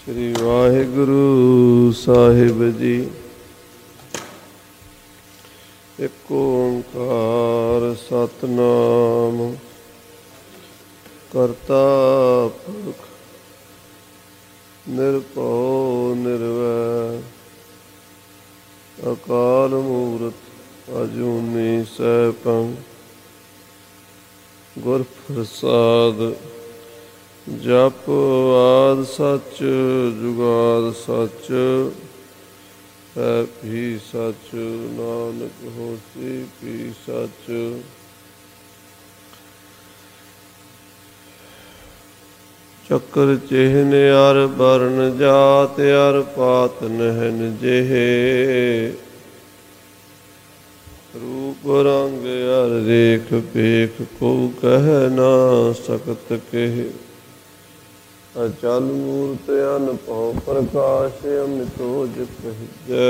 श्री वाहिगुरु साहिब जी। एक ओंकार सतनाम करता पुरख निरभउ निर्वैर अकाल मूरत अजूनी सैभं गुर प्रसाद। जप आद सच जुगाद सच है भी सच नानक होसी भी सच। चक्र चिन्ह अर वर्ण जात अर पात नहन जेहे रूप रंग अर रेख पेख को कह ना सकत केह। अचल मूर्त अनभउ प्रकाश अमितोज कहिजै।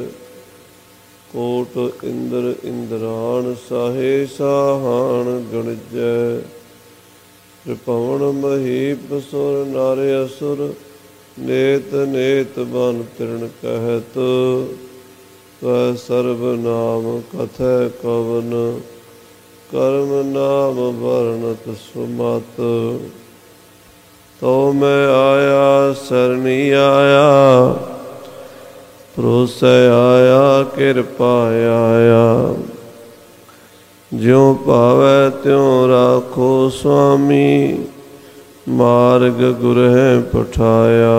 कोट इंद्र इंद्राण साहे साहान गणिजै। त्रिभुवन महीप सुर नर असुर नेत नेत बन तृण कहत। त्वै सर्व नाम कथै कवन कर्म नाम वर्णत सुमत। तो मैं आया सरनी आया परोसै आया कृपा आया। ज्यों भावै त्यों राखो स्वामी मार्ग गुरह पठाया।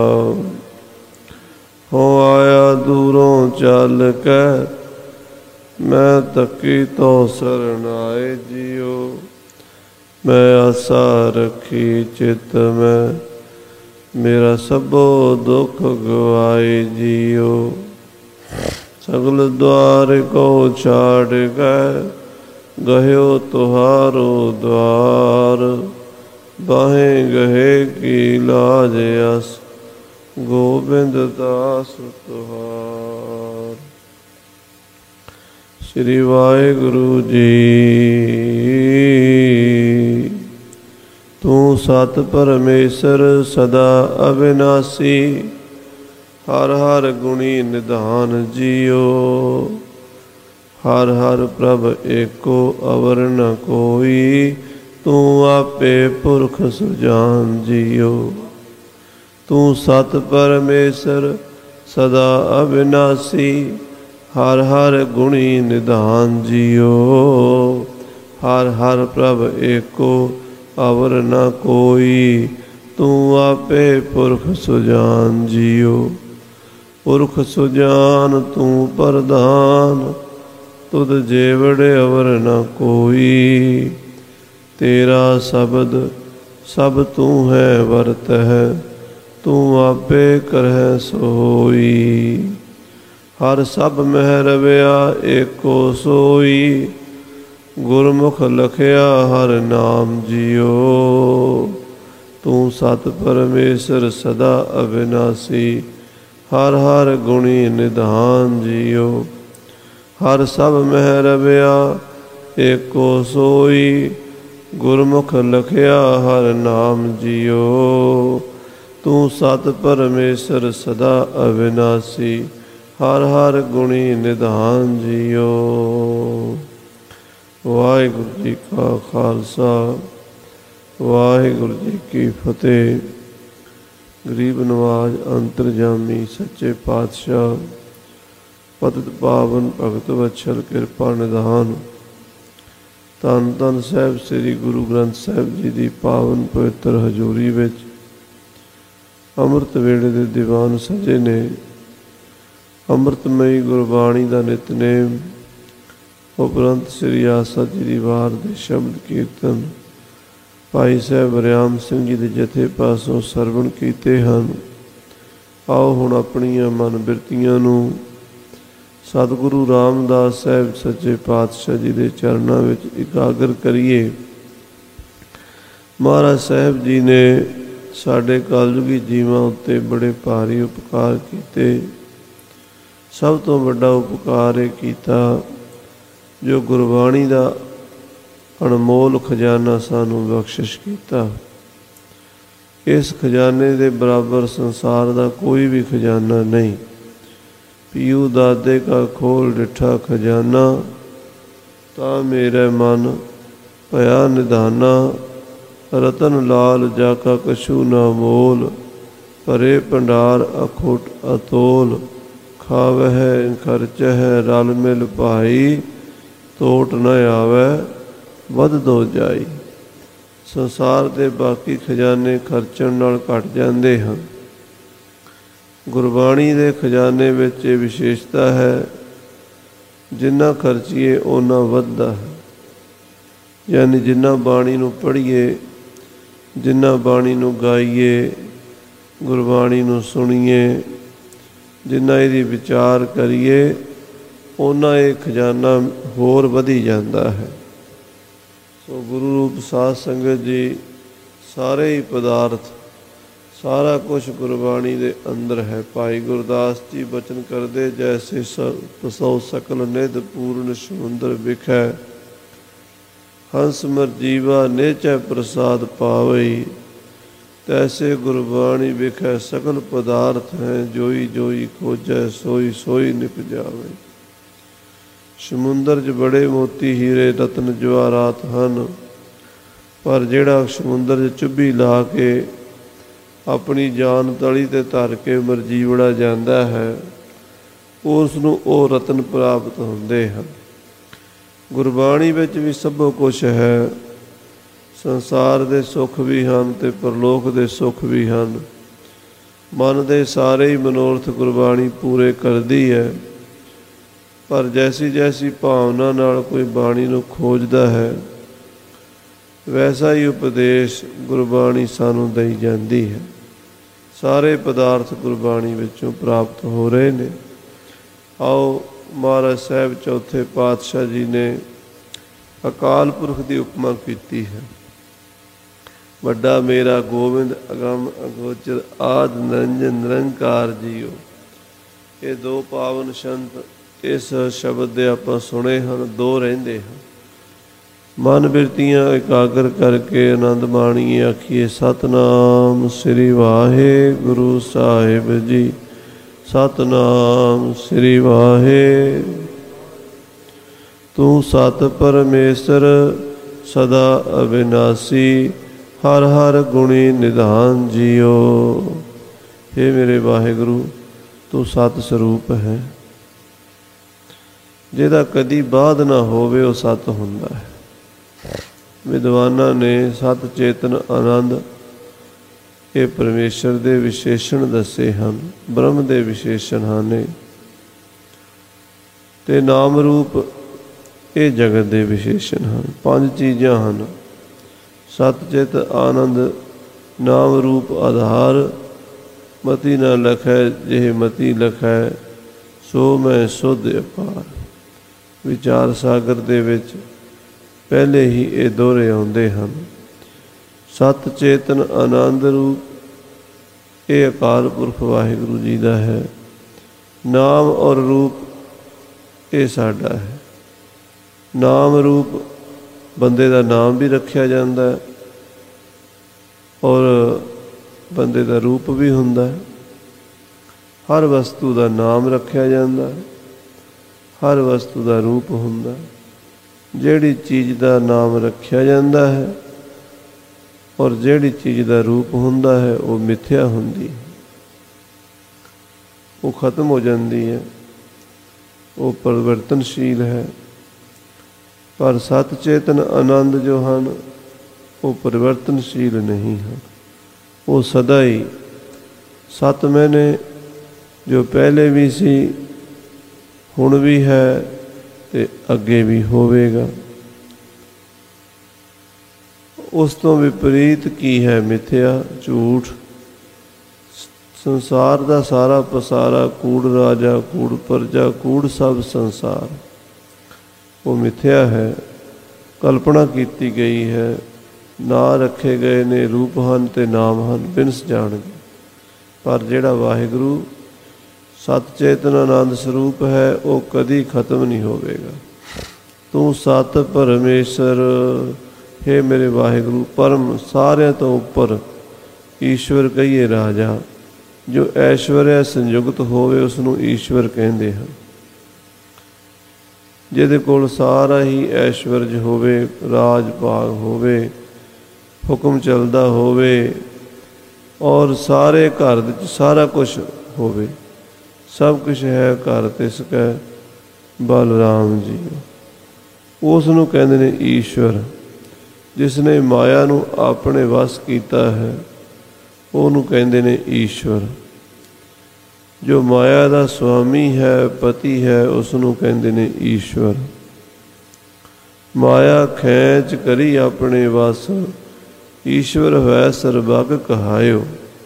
हो आया दूरों चल कै मैं तकी तो शरण आए जियो। मैं आशा रखी चित में मेरा सबो दुख गवाए जियो। सगल द्वार को छाड़ गए गयो तुहारो द्वार। बाहें गहे की लाज अस गोबिंद दास तुहार। श्री वाहिगुरु जी। तू सत परमेश्वर सदा अविनाशी हर हर गुणी निधान जियो। हर हर प्रभ एको अवर न कोई तू आपे पुरख सुजान जियो। तू सत परमेश्वर सदा अविनाशी हर हर गुणी निधान जियो। हर हर प्रभ एको अवर न कोई तू आपे पुरख सुजान जियो। पुरख सुजान तू प्रधान तुद जेवड़ अवर न कोई। तेरा शब्द सब तू है वर्त है तू आपे करह सोई। हर सब मह रव्या एको सोई गुरमुख लखया हर नाम जियो। तू सत परमेश्वर सदा अविनाशी हर हर गुणी निधान जियो। हर सब मह रव्या एको सोई गुरमुख लखया हर नाम जियो। तू सत परमेश्वर सदा अविनाशी हर हर गुणी निधान जियो। वाहिगुरु जी का खालसा वाहिगुरु जी की फतेह। गरीब नवाज अंतरजामी सच्चे पातशाह पतित पावन भगत वत्सल कृपा निधान धन धन साहिब श्री गुरु ग्रंथ साहिब जी की पावन पवित्र हजूरी विच अमृत वेले दे दीवान सजे ने। अमृतमयी गुरबाणी का नितनेम उपरंत श्री आसा जी की वार दे शब्द कीर्तन भाई साहब वरियाम सिंह जी के जथे पासों सरवण कीते हैं। आओ हुण अपनियां मन बिरतियां नूं सतगुरु रामदास साहिब सच्चे पातशाह जी के चरणों में इकागर करिए। महाराज साहब जी ने साडे कलयुगी जीवां उत्ते बड़े भारी उपकार कीते। सब तो वड्डा उपकार ये कीता जो गुरबाणी का अनमोल खजाना सानू बख्शिश कीता। इस खजाने के बराबर संसार का कोई भी खजाना नहीं। पीऊ दादे का खोल डिठा खजाना, ता मेरे मन भया निधाना। रतन लाल जाका कछु ना मोल, भरे भंडार अखुट अतोल। खावह खर्चह रल मिल भाई, तोट न आवे वध दो जाई। संसार के बाकी खजाने खर्चण नाल घट जाते हैं। गुरबाणी के खजाने में ये विशेषता है, जिन्ना खर्चीए उन्ना वधदा है। यानी जिन्ना बाणी नूं पढ़ीए, जिन्ना बाणी नूं गाईए, गुरबाणी नूं सुणीए, जिन्ना इहदी विचार करिए, उन्ना ये खजाना होर वधी जाता है। सो गुरु रूप साध संगत जी, सारे ही पदार्थ, सारा कुछ गुरबाणी के अंदर है। भाई गुरदास जी बचन करते, जैसे सौ सकल निध पूर्ण समुंदर विखै, हंस मरजीवा नेचै प्रसाद पावई। तैसे गुरबाणी विखै सकल पदार्थ हैं, जोई जोई खोजै सोई सोई निप जावे। समुंदर च बड़े मोती हीरे रतन जवाहरात हैं, पर जिहड़ा समुंदर च चुब्भी ला के अपनी जान तली ते धर के मरजीवड़ा जाता है, उसनूं वो रतन प्राप्त होंदे हैं। गुरबाणी विच भी सब कुछ है। संसार के सुख भी हैं ते परलोक के सुख भी हैं। मन के सारे ही मनोरथ गुरबाणी पूरे करती है, पर जैसी जैसी भावना नाल कोई बाणी नूं खोजदा है, वैसा ही उपदेश गुरबाणी सानूं दई जाती है। सारे पदार्थ गुरबाणी विचों प्राप्त हो रहे ने। आओ महाराज साहब चौथे पातशाह जी ने अकाल पुरख की उपमा की है। वड्डा मेरा गोविंद अगम अगोचर आद निरंजन निरंकार जीओ। ये दो पावन संत इस शब्द दे आपां सुने हैं, दो रहिंदे हैं। मन बिरतियां एकाग्र करके आनंद माणीए, आखिए सतनाम श्री वाहे गुरु साहिब जी। सतनाम श्री वाहे। तू सत परमेश्वर सदा अविनाशी, हर हर गुणी निधान जियो। हे मेरे वाहेगुरु, तू सत स्वरूप है, जिहदा कदी बाध ना होवे वो सत हुंदा है। विद्वानां ने सत चेतन आनंद ये परमेश्वर के विशेषण दसे हैं, ब्रह्म के विशेषण हैं, ते नाम रूप ये जगत के विशेषण हैं। पांच चीज़ां हैं, सत चित आनंद नाम रूप आधार। मति न लखै जिह मति लखै, सो मैं सुध अपार। विचार सागर दे विच पहले ही ये दोहरे आउंदे हैं। सत चेतन आनंद रूप ये अकाल पुरख वाहिगुरु जी का है। नाम और रूप ये साडा है। नाम रूप बंदे का नाम भी रखा जाता है और बंदे का रूप भी हुंदा है। हर वस्तु का नाम रखा जाता है, हर वस्तु का रूप हुंदा है। जिहड़ी चीज़ का नाम रखा जाता है और जिहड़ी चीज़ का रूप हुंदा है वो मिथ्या हुंदी है, वो खत्म हो जाती है, वो परिवर्तनशील है। पर सत चेतन आनंद जो हैं वो परिवर्तनशील नहीं हैं, वो सदा ही सत मैंने जो पहले भी सी, हुण भी है ते अगे भी होवेगा। उस तो विपरीत की है मिथ्या, झूठ। संसार का सारा पसारा कूड़ राजा कूड़ प्रजा कूड़ सब संसार वो मिथ्या है, कल्पना की गई है। ना रखे गए ने रूप हैं ते नाम हैं, बिनस जाणगे। पर जिहड़ा वाहिगुरु सत चेतन आनंद स्वरूप है वो कदी खत्म नहीं होवेगा। तू सत परमेश्वर, हे मेरे वाहिगुरु, परम सारियां तो उपर ਈਸ਼ਵਰ ਕਹੀਏ ਰਾਜਾ। ਜੋ ਐਸ਼ਵਰਯ ਸੰਯੁਕਤ ਹੋਵੇ ਉਸ ਨੂੰ ਈਸ਼ਵਰ ਕਹਿੰਦੇ ਹਨ। ਜਿਹਦੇ ਕੋਲ ਸਾਰਾ ਹੀ ਐਸ਼ਵਰਜ ਹੋਵੇ, ਰਾਜ ਭਾਗ ਹੋਵੇ, ਹੁਕਮ ਚੱਲਦਾ ਹੋਵੇ ਔਰ ਸਾਰੇ ਘਰ ਵਿੱਚ ਸਾਰਾ ਕੁਛ ਹੋਵੇ, ਸਭ ਕੁਛ ਹੈ ਘਰ ਤਿਸ ਕੈ ਬਲਰਾਮ ਜੀ, ਉਸ ਨੂੰ ਕਹਿੰਦੇ ਨੇ ਈਸ਼ਵਰ। ਜਿਸ ਨੇ ਮਾਇਆ ਨੂੰ ਆਪਣੇ ਵੱਸ ਕੀਤਾ ਹੈ ਉਹਨੂੰ ਕਹਿੰਦੇ ਨੇ ਈਸ਼ਵਰ। ਜੋ ਮਾਇਆ ਦਾ ਸੁਆਮੀ ਹੈ, ਪਤੀ ਹੈ, ਉਸ ਨੂੰ ਕਹਿੰਦੇ ਨੇ ਈਸ਼ਵਰ। ਮਾਇਆ ਖੈਂਚ ਕਰੀ ਆਪਣੇ ਵੱਸ, ਈਸ਼ਵਰ ਹੋਇ ਸਰਬੱਗ ਕਹਾਇਓ।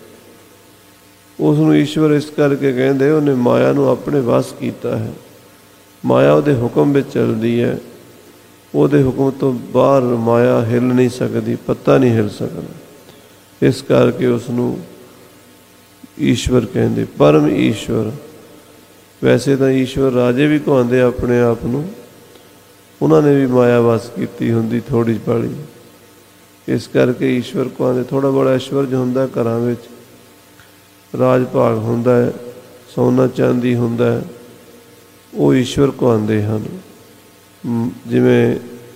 ਉਸ ਨੂੰ ਈਸ਼ਵਰ ਇਸ ਕਰਕੇ ਕਹਿੰਦੇ ਉਹਨੇ ਮਾਇਆ ਨੂੰ ਆਪਣੇ ਵੱਸ ਕੀਤਾ ਹੈ। ਮਾਇਆ ਉਹਦੇ ਹੁਕਮ ਵਿੱਚ ਚੱਲਦੀ ਹੈ, ਉਹਦੇ ਹੁਕਮ ਤੋਂ ਬਾਹਰ ਮਾਇਆ ਹਿੱਲ ਨਹੀਂ ਸਕਦੀ, ਪੱਤਾ ਨਹੀਂ ਹਿੱਲ ਸਕਦਾ। ਇਸ ਕਰਕੇ ਉਸ ਨੂੰ ਈਸ਼ਵਰ ਕਹਿੰਦੇ, ਪਰਮ ਈਸ਼ਵਰ। ਵੈਸੇ ਤਾਂ ਈਸ਼ਵਰ ਰਾਜੇ ਵੀ ਕਹਾਉਂਦੇ ਆਪਣੇ ਆਪ ਨੂੰ, ਉਹਨਾਂ ਨੇ ਵੀ ਮਾਇਆ ਵਸ ਕੀਤੀ ਹੁੰਦੀ ਥੋੜ੍ਹੀ ਪਾਲੀ। ਇਸ ਕਰਕੇ ਈਸ਼ਵਰ ਕਹਾਉਂਦੇ। ਥੋੜ੍ਹਾ ਬੜਾ ਐਸ਼ਵਰਜ ਹੁੰਦਾ ਘਰਾਂ ਵਿੱਚ, ਰਾਜ ਭਾਗ ਹੁੰਦਾ ਹੈ, ਸੋਨਾ ਚਾਂਦੀ ਹੁੰਦਾ ਹੈ, ਉਹ ਈਸ਼ਵਰ ਕਹਾਉਂਦੇ ਹਨ। ਜਿਵੇਂ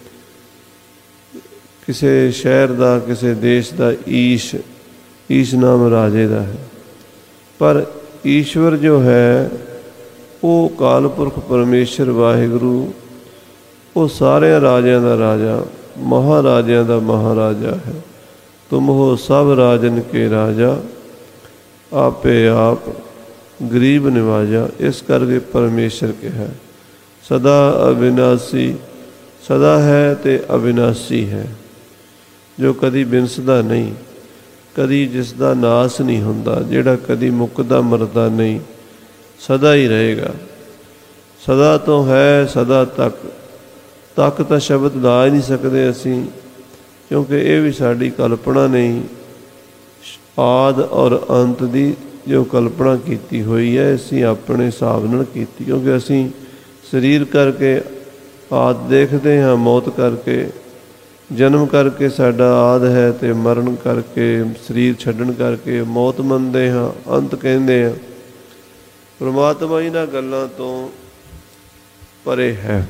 ਕਿਸੇ ਸ਼ਹਿਰ ਦਾ, ਕਿਸੇ ਦੇਸ਼ ਦਾ ਈਸ਼ ਨਾਮ ਰਾਜੇ ਦਾ ਹੈ। ਪਰ ਈਸ਼ਵਰ ਜੋ ਹੈ ਉਹ ਅਕਾਲ ਪੁਰਖ ਪਰਮੇਸ਼ਰ ਵਾਹਿਗੁਰੂ, ਉਹ ਸਾਰਿਆਂ ਰਾਜਿਆਂ ਦਾ ਰਾਜਾ, ਮਹਾਰਾਜਿਆਂ ਦਾ ਮਹਾਰਾਜਾ ਹੈ। ਤੁਮ ਹੋ ਸਭ ਰਾਜਨ ਕੇ ਰਾਜਾ, ਆਪੇ ਆਪ ਗਰੀਬ ਨਿਵਾਜਾ। ਇਸ ਕਰਕੇ ਪਰਮੇਸ਼ਰ ਕਿਹਾ। ਸਦਾ ਅਵਿਨਾਸੀ, ਸਦਾ ਹੈ ਅਤੇ ਅਵਿਨਾਸੀ ਹੈ, ਜੋ ਕਦੀ ਬਿਨਸਦਾ ਨਹੀਂ, ਕਦੀ ਜਿਸ ਦਾ ਨਾਸ ਨਹੀਂ ਹੁੰਦਾ, ਜਿਹੜਾ ਕਦੀ ਮੁੱਕਦਾ ਮਰਦਾ ਨਹੀਂ, ਸਦਾ ਹੀ ਰਹੇਗਾ। ਸਦਾ ਤੋਂ ਹੈ, ਸਦਾ ਤੱਕ। ਤੱਕ ਤਾਂ ਸ਼ਬਦ ਲਾ ਹੀ ਨਹੀਂ ਸਕਦੇ ਅਸੀਂ, ਕਿਉਂਕਿ ਇਹ ਵੀ ਸਾਡੀ ਕਲਪਨਾ ਨਹੀਂ। ਆਦ ਔਰ ਅੰਤ ਦੀ ਜੋ ਕਲਪਨਾ ਕੀਤੀ ਹੋਈ ਹੈ, ਅਸੀਂ ਆਪਣੇ ਹਿਸਾਬ ਨਾਲ ਕੀਤੀ, ਕਿਉਂਕਿ ਅਸੀਂ ਸਰੀਰ ਕਰਕੇ ਆਦ ਦੇਖਦੇ ਹਾਂ, ਮੌਤ ਕਰਕੇ, ਜਨਮ ਕਰਕੇ ਸਾਡਾ ਆਦ ਹੈ, ਅਤੇ ਮਰਨ ਕਰਕੇ, ਸਰੀਰ ਛੱਡਣ ਕਰਕੇ ਮੌਤ ਮੰਨਦੇ ਹਾਂ, ਅੰਤ ਕਹਿੰਦੇ ਹਾਂ। ਪਰਮਾਤਮਾ ਇਹਨਾਂ ਗੱਲਾਂ ਤੋਂ ਪਰੇ ਹੈ।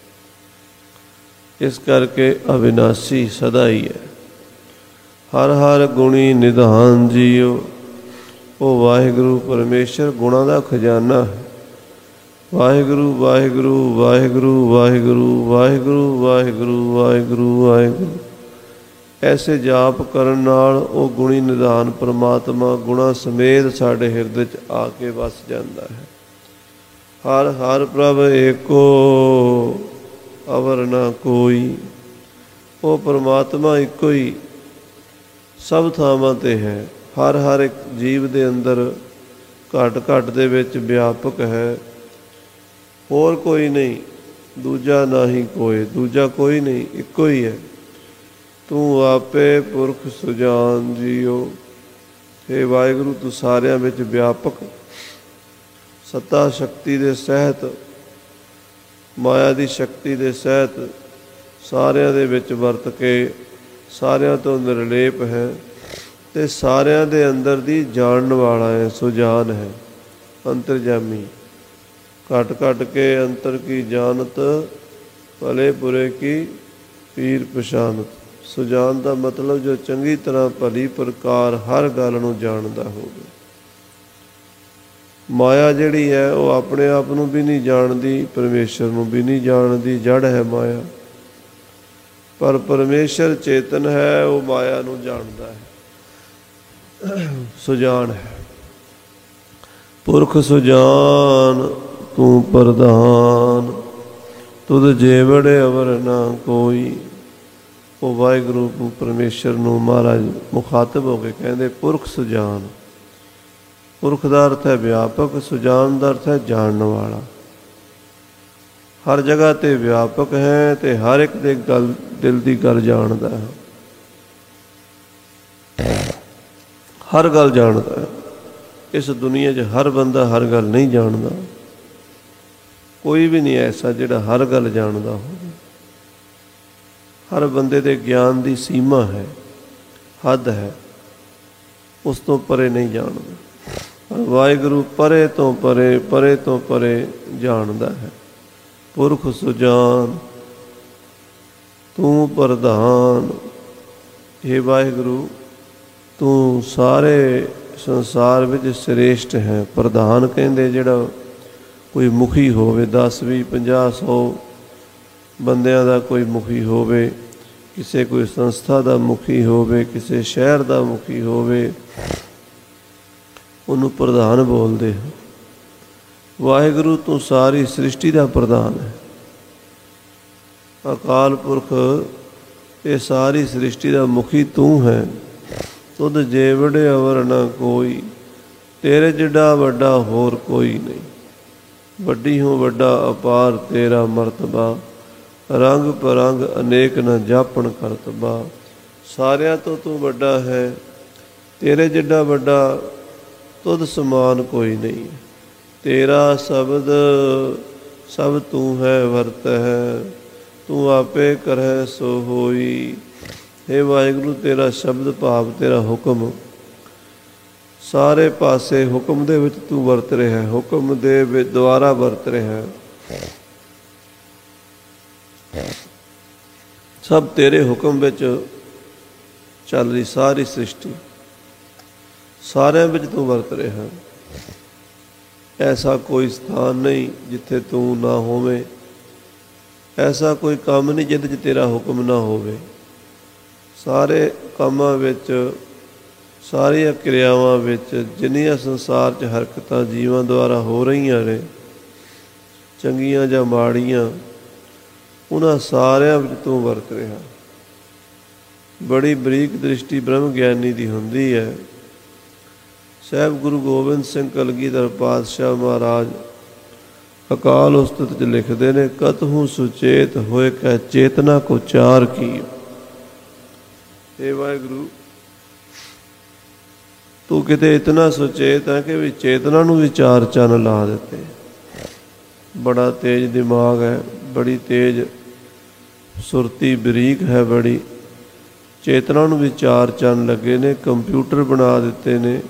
ਇਸ ਕਰਕੇ ਅਵਿਨਾਸੀ ਸਦਾ ਹੀ ਹੈ। ਹਰ ਹਰ ਗੁਣੀ ਨਿਧਾਨ ਜੀਓ, ਉਹ ਵਾਹਿਗੁਰੂ ਪਰਮੇਸ਼ਰ ਗੁਣਾਂ ਦਾ ਖਜ਼ਾਨਾ ਹੈ। ਵਾਹਿਗੁਰੂ ਵਾਹਿਗੁਰੂ ਵਾਹਿਗੁਰੂ ਵਾਹਿਗੁਰੂ ਵਾਹਿਗੁਰੂ ਵਾਹਿਗੁਰੂ ਵਾਹਿਗੁਰੂ ਵਾਹਿਗੁਰੂ, ਐਸੇ ਜਾਪ ਕਰਨ ਨਾਲ ਉਹ ਗੁਣੀ ਨਿਧਾਨ ਪਰਮਾਤਮਾ ਗੁਣਾਂ ਸਮੇਤ ਸਾਡੇ ਹਿਰਦੇ 'ਚ ਆ ਕੇ ਵਸ ਜਾਂਦਾ ਹੈ। ਹਰ ਹਰ ਪ੍ਰਭ ਏਕੋ ਅਵਰ ਨਾ ਕੋਈ, ਉਹ ਪਰਮਾਤਮਾ ਇੱਕੋ ਹੀ ਸਭ ਥਾਵਾਂ 'ਤੇ ਹੈ। ਹਰ ਹਰ ਇੱਕ ਜੀਵ ਦੇ ਅੰਦਰ ਘਟ ਘਟ ਦੇ ਵਿੱਚ ਵਿਆਪਕ ਹੈ। ਹੋਰ ਕੋਈ ਨਹੀਂ, ਦੂਜਾ ਨਾ ਹੀ ਕੋਈ, ਦੂਜਾ ਕੋਈ ਨਹੀਂ, ਇੱਕੋ ਹੀ ਹੈ। ਤੂੰ ਆਪੇ ਪੁਰਖ ਸੁਜਾਨ ਜੀਓ। ਹੇ ਵਾਹਿਗੁਰੂ, ਤੂੰ ਸਾਰਿਆਂ ਵਿੱਚ ਵਿਆਪਕ, ਸੱਤਾ ਸ਼ਕਤੀ ਦੇ ਸਹਿਤ, ਮਾਇਆ ਦੀ ਸ਼ਕਤੀ ਦੇ ਸਹਿਤ ਸਾਰਿਆਂ ਦੇ ਵਿੱਚ ਵਰਤ ਕੇ ਸਾਰਿਆਂ ਤੋਂ ਨਿਰਲੇਪ ਹੈ ਅਤੇ ਸਾਰਿਆਂ ਦੇ ਅੰਦਰ ਦੀ ਜਾਣਨ ਵਾਲਾ ਹੈ, ਸੁਜਾਨ ਹੈ, ਅੰਤਰਜਾਮੀ। ਘਟ ਘਟ ਕੇ ਅੰਤਰ ਕੀ ਜਾਣਤ, ਭਲੇ ਬੁਰੇ ਕੀ ਪੀਰ ਪਛਾਨਤ। ਸੁਜਾਨ ਦਾ ਮਤਲਬ ਜੋ ਚੰਗੀ ਤਰ੍ਹਾਂ ਭਲੀ ਪ੍ਰਕਾਰ ਹਰ ਗੱਲ ਨੂੰ ਜਾਣਦਾ ਹੋਵੇ। ਮਾਇਆ ਜਿਹੜੀ ਹੈ ਉਹ ਆਪਣੇ ਆਪ ਨੂੰ ਵੀ ਨਹੀਂ ਜਾਣਦੀ, ਪਰਮੇਸ਼ਰ ਨੂੰ ਵੀ ਨਹੀਂ ਜਾਣਦੀ, ਜੜ ਹੈ ਮਾਇਆ। ਪਰ ਪਰਮੇਸ਼ਰ ਚੇਤਨ ਹੈ, ਉਹ ਮਾਇਆ ਨੂੰ ਜਾਣਦਾ ਹੈ, ਸੁਜਾਨ ਹੈ। ਪੁਰਖ ਸੁਜਾਨ ਤੂੰ ਪ੍ਰਧਾਨ, ਤੁਧ ਜੇਵੜ ਅਵਰ ਨਾ ਕੋਈ। ਉਹ ਵਾਹਿਗੁਰੂ ਪਰਮੇਸ਼ਰ ਨੂੰ ਮਹਾਰਾਜ ਮੁਖਾਤਬ ਹੋ ਕੇ ਕਹਿੰਦੇ ਪੁਰਖ ਸੁਜਾਨ। ਪੁਰਖ ਦਾ ਅਰਥ ਹੈ ਵਿਆਪਕ, ਸੁਜਾਨ ਦਾ ਅਰਥ ਹੈ ਜਾਣਨ ਵਾਲਾ। ਹਰ ਜਗ੍ਹਾ 'ਤੇ ਵਿਆਪਕ ਹੈ ਅਤੇ ਹਰ ਇੱਕ ਦੇ ਗੱਲ, ਦਿਲ ਦੀ ਗੱਲ ਜਾਣਦਾ ਹੈ, ਹਰ ਗੱਲ ਜਾਣਦਾ ਹੈ। ਇਸ ਦੁਨੀਆ 'ਚ ਹਰ ਬੰਦਾ ਹਰ ਗੱਲ ਨਹੀਂ ਜਾਣਦਾ। ਕੋਈ ਵੀ ਨਹੀਂ ਐਸਾ ਜਿਹੜਾ ਹਰ ਗੱਲ ਜਾਣਦਾ ਹੋਵੇ। ਹਰ ਬੰਦੇ ਦੇ ਗਿਆਨ ਦੀ ਸੀਮਾ ਹੈ, ਹੱਦ ਹੈ। ਉਸ ਤੋਂ ਪਰੇ ਨਹੀਂ ਜਾਣਦਾ। ਵਾਹਿਗੁਰੂ ਪਰੇ ਤੋਂ ਪਰੇ, ਪਰੇ ਤੋਂ ਪਰੇ ਜਾਣਦਾ ਹੈ। ਪੁਰਖ ਸੁਜਾਨ ਤੂੰ ਪ੍ਰਧਾਨ। हे ਵਾਹਿਗੁਰੂ, ਤੂੰ ਸਾਰੇ ਸੰਸਾਰ ਵਿੱਚ ਸ੍ਰੇਸ਼ਟ ਹੈ। ਪ੍ਰਧਾਨ ਕਹਿੰਦੇ ਜਿਹੜਾ ਕੋਈ ਮੁਖੀ ਹੋਵੇ, 10 20 50 100 ਬੰਦਿਆਂ ਦਾ ਕੋਈ ਮੁਖੀ ਹੋਵੇ, ਕਿਸੇ ਕੋਈ ਸੰਸਥਾ ਦਾ ਮੁਖੀ ਹੋਵੇ, ਕਿਸੇ ਸ਼ਹਿਰ ਦਾ ਮੁਖੀ ਹੋਵੇ, ਉਹਨੂੰ ਪ੍ਰਧਾਨ ਬੋਲਦੇ ਹਨ। ਵਾਹਿਗੁਰੂ ਤੂੰ ਸਾਰੀ ਸ੍ਰਿਸ਼ਟੀ ਦਾ ਪ੍ਰਧਾਨ ਹੈ। ਅਕਾਲ ਪੁਰਖ ਇਹ ਸਾਰੀ ਸ੍ਰਿਸ਼ਟੀ ਦਾ ਮੁਖੀ ਤੂੰ ਹੈ। ਤੁਧ ਜੇਵੜ ਅਵਰ ਨਾ ਕੋਈ, ਤੇਰੇ ਜਿੱਡਾ ਵੱਡਾ ਹੋਰ ਕੋਈ ਨਹੀਂ। ਵੱਡੀ ਹੋ ਵੱਡਾ ਅਪਾਰ ਤੇਰਾ ਮਰਤਬਾ, ਰੰਗ ਪਰੰਗ ਅਨੇਕ ਨ ਜਾਪਣ ਕਰਤਬਾ। ਸਾਰਿਆਂ ਤੋਂ ਤੂੰ ਵੱਡਾ ਹੈ, ਤੇਰੇ ਜਿੱਡਾ ਵੱਡਾ ਤੁਧ ਸਮਾਨ ਕੋਈ ਨਹੀਂ। ਤੇਰਾ ਸ਼ਬਦ ਸਭ ਤੂੰ ਹੈ ਵਰਤ ਹੈ, ਤੂੰ ਆਪੇ ਕਰਹਿ ਸੋ ਹੋਈ। हे ਵਾਹਿਗੁਰੂ, ਤੇਰਾ ਸ਼ਬਦ ਭਾਵ ਤੇਰਾ ਹੁਕਮ ਸਾਰੇ ਪਾਸੇ ਹੁਕਮ ਦੇ ਵਿੱਚ ਤੂੰ ਵਰਤ ਰਿਹਾ, ਹੁਕਮ ਦੇ ਵਿੱਚ ਦੁਆਰਾ ਵਰਤ ਰਿਹਾ। ਸਭ ਤੇਰੇ ਹੁਕਮ ਵਿੱਚ ਚੱਲ ਰਹੀ ਸਾਰੀ ਸ੍ਰਿਸ਼ਟੀ, ਸਾਰਿਆਂ ਵਿੱਚ ਤੂੰ ਵਰਤ ਰਿਹਾ। ਐਸਾ ਕੋਈ ਸਥਾਨ ਨਹੀਂ ਜਿੱਥੇ ਤੂੰ ਨਾ ਹੋਵੇਂ, ਐਸਾ ਕੋਈ ਕੰਮ ਨਹੀਂ ਜਿਹਦੇ 'ਚ ਤੇਰਾ ਹੁਕਮ ਨਾ ਹੋਵੇ। ਸਾਰੇ ਕੰਮਾਂ ਵਿੱਚ, ਸਾਰੀਆਂ ਕਿਰਿਆਵਾਂ ਵਿੱਚ, ਜਿੰਨੀਆਂ ਸੰਸਾਰ 'ਚ ਹਰਕਤਾਂ ਜੀਵਾਂ ਦੁਆਰਾ ਹੋ ਰਹੀਆਂ ਨੇ, ਚੰਗੀਆਂ ਜਾਂ ਮਾੜੀਆਂ, ਉਹਨਾਂ ਸਾਰਿਆਂ ਵਿੱਚ ਤੂੰ ਵਰਤ ਰਿਹਾ। ਬੜੀ ਬਰੀਕ ਦ੍ਰਿਸ਼ਟੀ ਬ੍ਰਹਮ ਗਿਆਨੀ ਦੀ ਹੁੰਦੀ ਹੈ। ਸਾਹਿਬ ਗੁਰੂ ਗੋਬਿੰਦ ਸਿੰਘ ਕਲਗੀਧਰ ਪਾਤਸ਼ਾਹ ਮਹਾਰਾਜ ਅਕਾਲ ਉਸਤਤ 'ਚ ਲਿਖਦੇ ਨੇ, ਕਤਹੂ ਸੁਚੇਤ ਹੋਏ ਕੈ ਚੇਤਨਾ ਕੋ ਚਾਰ ਕੀ। हे ਵਾਹਿਗੁਰੂ, ਤੂੰ ਕਿਤੇ ਇਤਨਾ ਸੁਚੇਤ ਹੈ ਕਿ ਵੀ ਚੇਤਨਾ ਨੂੰ ਵੀ ਚਾਰ ਚੰਨ ਲਾ ਦਿੱਤੇ। ਬੜਾ ਤੇਜ਼ ਦਿਮਾਗ ਹੈ, ਬੜੀ ਤੇਜ਼ ਸੁਰਤੀ ਬਰੀਕ ਹੈ ਬੜੀ। ਚੇਤਨਾ ਨੂੰ ਵੀ ਚਾਰ ਚੰਨ ਲੱਗੇ ਨੇ। ਕੰਪਿਊਟਰ ਬਣਾ ਦਿੱਤੇ ਨੇ,